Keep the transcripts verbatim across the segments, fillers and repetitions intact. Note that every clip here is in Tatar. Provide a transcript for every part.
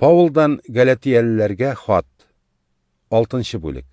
Паулдан Галатиялеләргә хат. алтынчы бүлек.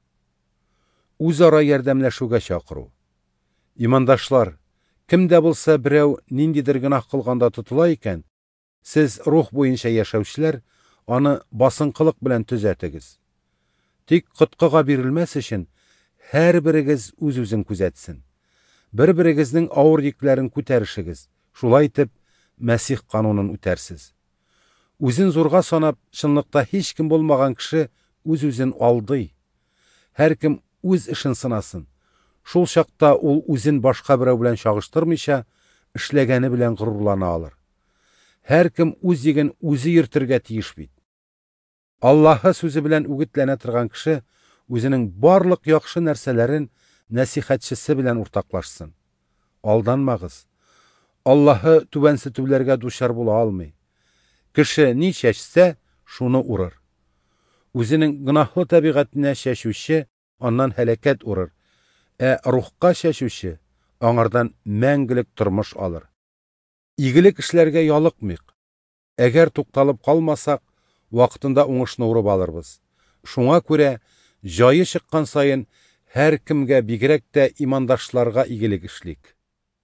Үзара ярдәмләшүгә чакыру. Имандашлар, кемдә булса берәү ниндидер гөнаһ кылганда тотыла икән, сез рух буенча яшәүчеләр, аны басынкылык белән төзәтегез. Тик коткыга бирелмәс өчен һәрберегез үз-үзен күзәтсен. Бер-берегезнең авыр йөкләрен күтәрешегез. Шулай итеп, Мәсих канунын үтәрсез. Үзен зурга санап, чынлыкта һич кем булмаган кеше үз-үзен алдый. Һәр кем үз эшен сынасын. Шул чакта ул үзен башка берәү белән чагыштырмыйча, эшләгәне белән горурлана алыр. Һәр кем үз йөген үзе йөртергә тиеш бит. Аллаһы сүзе белән үгетләнә торган кеше үзенең барлык яхшы нәрсәләрен нәсихәтчесе белән уртаклашсын. Алданмагыз. Аллаһы түбәнсетүләргә дучар була алмый. Кеше ни чәчсә, шуны урыр. Үзенең гөнаһлы табигатенә чәчүче аннан һәлакәт урыр, ә рухка чәчүче аңардан мәңгелек тормыш алыр. Игелек эшләргә ялыкмыйк. Әгәр тукталып калмасак, вакытында уңышны урып алырбыз. Шуңа күрә җае чыккан сайын һәр кемгә, бигрәк тә имандашларга игелек эшлик.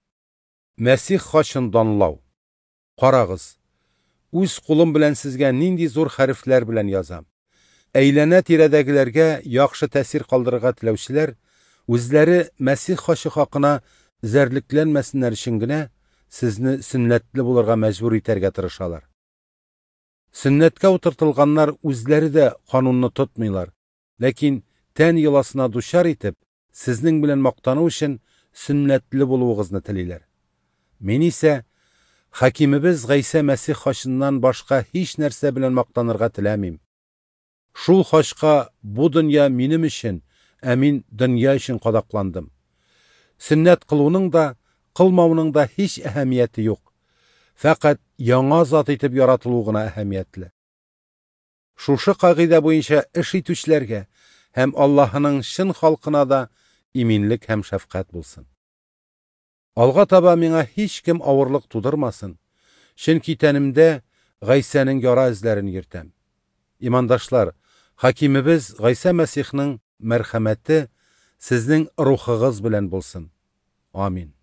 Мәсих хачын данлау. Карагыз, үз кулым белән сезгә нинди зур хәрефләр белән язам. Әйләнә тирәдәгеләргә яхшы тәсир калдырырга теләүчеләр, үзләре Мәсих хачы хакына зәрлекләнмәсеннәр өчен генә сезне сөннәтле булырга мәҗбүр итәргә тырышалар. Сөннәткә утыртылганнар үзләре дә канунны тотмыйлар, ләкин тән йоласына дучар итеп, сезнең белән мактану өчен сөннәтле булуыгызны телиләр. Мин исә Хакимебез Гайса Мәсих хачыннан башка һич нәрсә белән мактанырга теләмим. Шул хачка бу дөнья минем өчен, ә мин дөнья өчен кадакландым. Сөннәт кылуның да, кылмауның да һич әһәмияте юк. Фәкать яңа зат итеп яратылу гына әһәмиятле. Шушы кагыйдә буенча эш итүчеләргә һәм Аллаһының чын халкына да иминлек һәм шәфкать булсын. Алга таба миңа һич кем авырлык тудырмасын, чөнки тәнемдә Гайсаның яра эзләрен йөртәм. Имандашлар, Хакимебез Гайса Мәсихның мәрхәмәте сезнең рухыгыз белән булсын. Амин.